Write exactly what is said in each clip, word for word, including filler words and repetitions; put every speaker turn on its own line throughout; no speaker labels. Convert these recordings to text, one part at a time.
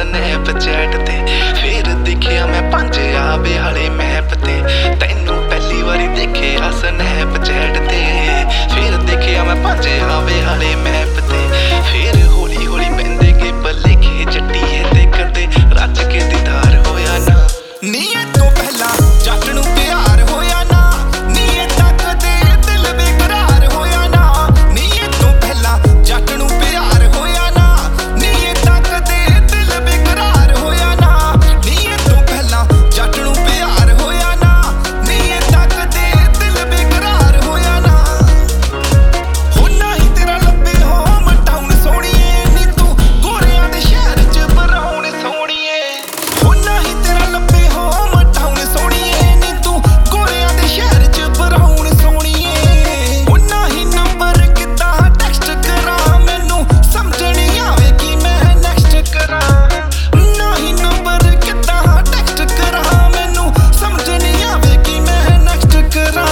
Snap chat ਤੇ। ਫਿਰ ਦੇਖਿਆ ਮੈਂ ਪੰਜਾਬ ਵਾਲੇ ਮੈਪ ਤੇ, ਤੈਨੂੰ ਪਹਿਲੀ ਵਾਰੀ ਦੇਖਿਆ ਸਨੈਪ ਚੈਟ ਤੇ। ਫਿਰ ਦੇਖਿਆ ਮੈਂ ਪੰਜਾਬ ਵਾਲੇ ਮੈਪ ਤੇ। ਫਿਰ ਹੌਲੀ ਹੌਲੀ ਪੈਂਦੇ ਗਏ ਭੁਲੇਖੇ ਜੱਟੀਏ ਤੇ, ਕਦੇ ਰੱਜ ਕੇ ਦੀਦਾਰ ਹੋਇਆ ਨਾ। ਨੀ ਇਹ ਤੋਂ ਪਹਿਲਾਂ ਜੱਟ ਨੂੰ ਪਿਆਰ ਹੋਇਆ ਨਾ, ਨੀ ਇਹ ਤੱਕ ਦੇ ਦਿਲ ਬੇਕਰਾਰ ਹੋਇਆ ਨਾ। ਨੀ ਇਹ ਤੋਂ ਪਹਿਲਾਂ ਜੱਟ ਨੂੰ ਪਿਆਰ ਹੋਇਆ ਨਾ, ਨੀ ਇਹ ਤੱਕ ਦੇ ਦਿਲ ਬੇਕਰਾਰ ਹੋਇਆ ਨਾ। ਨੀ ਇਹ ਤੋਂ ਪਹਿਲਾਂ ਜੱਟ ਨੂੰ ਪਿਆਰ ਹੋਇਆ ਨਾ, ਨੀ ਇਹ ਤੱਕ ਦੇ ਦਿਲ ਬੇਕਰਾਰ ਹੋਇਆ ਨਾ। ਹੋ ਨਾ ਹੀ ਤੇਰਾ ਲੱਭੇ ਹੋਮ ਟਾਊਨ ਸੋਹਣੀਏ, ਨੀ ਤੂੰ ਗੋਰਿਆਂ ਦੇ ਸ਼ਹਿਰ ਚ ਬਰਾਉਨ ਸੋਹਣੀਏ। ਹੋ ਨਾ ਹੀ ਤੇਰਾ ਲੱਭੇ ਹੋਮ ਟਾਊਨ ਸੋਹਣੀਏ, ਨੀ ਤੂੰ ਗੋਰਿਆਂ ਦੇ ਸ਼ਹਿਰ ਚ ਬਰਾਉਨ ਸੋਹਣੀਏ। ਹੋ ਨਾ ਹੀ ਨੰਬਰ ਕਿੱਦਾਂ ਟੈਕਸਟ ਕਰਾਂ, ਮੈਨੂੰ ਸਮਝ ਨਹੀਂ ਆਵੇ ਕਿ ਮੈਂ ਨੈਕਸਟ ਕਰਾਂ। ਨਾ ਹੀ ਨੰਬਰ ਕਿੱਦਾਂ ਟੈਕਸਟ ਕਰਾਂ, ਮੈਨੂੰ ਸਮਝ ਨਹੀਂ ਆਵੇ ਕਿ ਮੈਂ ਨੈਕਸਟ ਕਰਾਂ।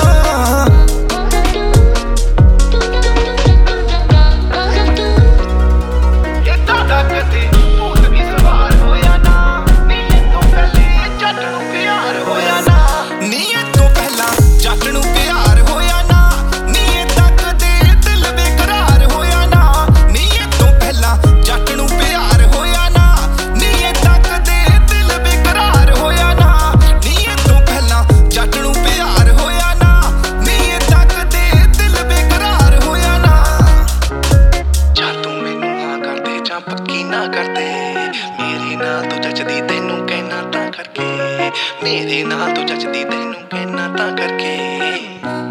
ਏਦਾਂ ਦਾ ਕਦੇ ਭੂਤ ਵੀ ਸਵਾਰ ਹੋਇਆ ਨਾ, ਨੀ ਇਹ ਤੋਂ ਪਹਿਲੇ ਜੱਟ ਨੂੰ ਪਿਆਰ ਹੋਇਆ ਨਾ। ਨੀ ਇਹ ਤੋਂ ਪਹਿਲਾਂ ਜੱਟ ਨੂੰ ਪਿਆਰ ਹੋਇਆ ਨਾ, ਨੀ ਇਹ ਤੱਕ ਦੇ ਦਿਲ ਬੇਕਰਾਰ ਹੋਇਆ ਨਾ। ਨੀ ਇਹ ਤੋਂ ਪਹਿਲਾਂ ਜੱਟ ਨੂੰ ਪਿਆਰ ਹੋਇਆ ਨਾ, ਨੀ ਇਹ ਤੱਕ ਦੇ ਦਿਲ ਬੇਕਰਾਰ ਹੋਇਆ ਨਾ। ਨੀ ਇਹ ਤੋਂ ਪਹਿਲਾਂ ਜੱਟ ਨੂੰ ਪਿਆਰ ਹੋਇਆ ਨਾ, ਨੀ ਇਹ ਤੱਕ ਦੇ ਦਿਲ ਬੇਕਰਾਰ ਹੋਇਆ ਨਾ। ਜਾਂ ਤੂੰ ਮੈਨੂੰ ਹਾਂ ਕਰਦੇ ਜਾਂ ਪੱਕੀ ਨਾ ਕਰਦੇ, ਮੇਰੇ ਨਾਲ ਤੂੰ ਜੱਜਦੀ ਤੈਨੂੰ ਕਹਿਣਾ ਤਾਂ ਕਰਕੇ। ਮੇਰੇ ਨਾਲ ਤੂੰ ਜੱਜਦੀ ਤੈਨੂੰ ਕਹਿਣਾ ਤਾਂ ਕਰਕੇ।